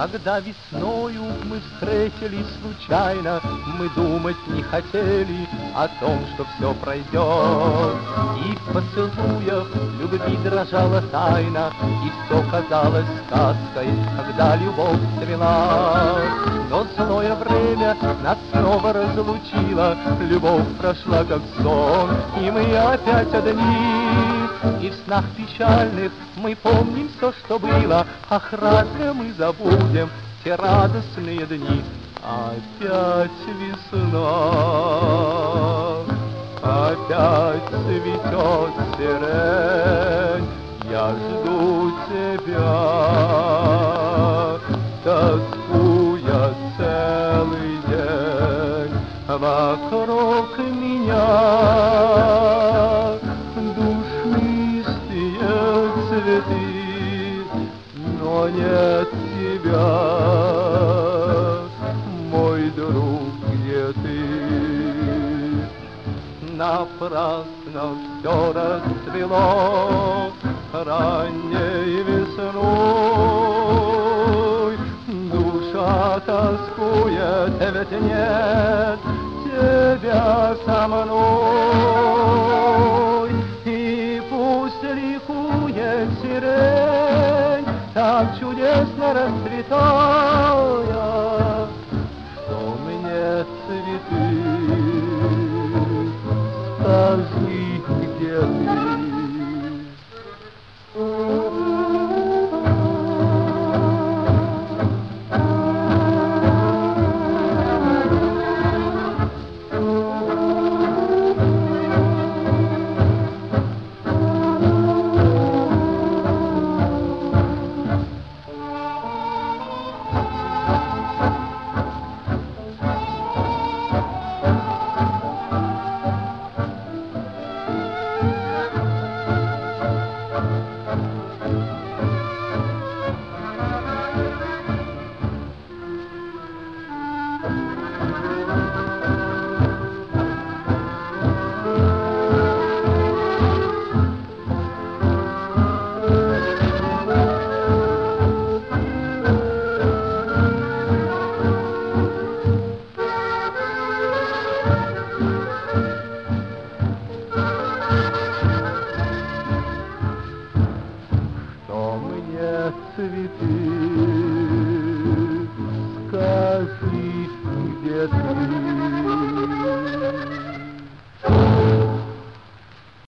Когда весною мы встретились случайно, мы думать не хотели о том, что все пройдет. И в поцелуях любви дрожала тайна, и все казалось сказкой, когда любовь цвела. Но злое время нас снова разлучило, любовь прошла как сон, и мы опять одни. И в снах печальных мы помним все, что было, ах, разве мы забудем те радостные дни? Опять весна, опять цветет сирень, я жду тебя, тоскуя целый день. Вокруг меня душистые цветы, но нет тебя, мой друг, где ты? Напрасно все расцвело ранней весной, душа тоскует, ведь нет тебя.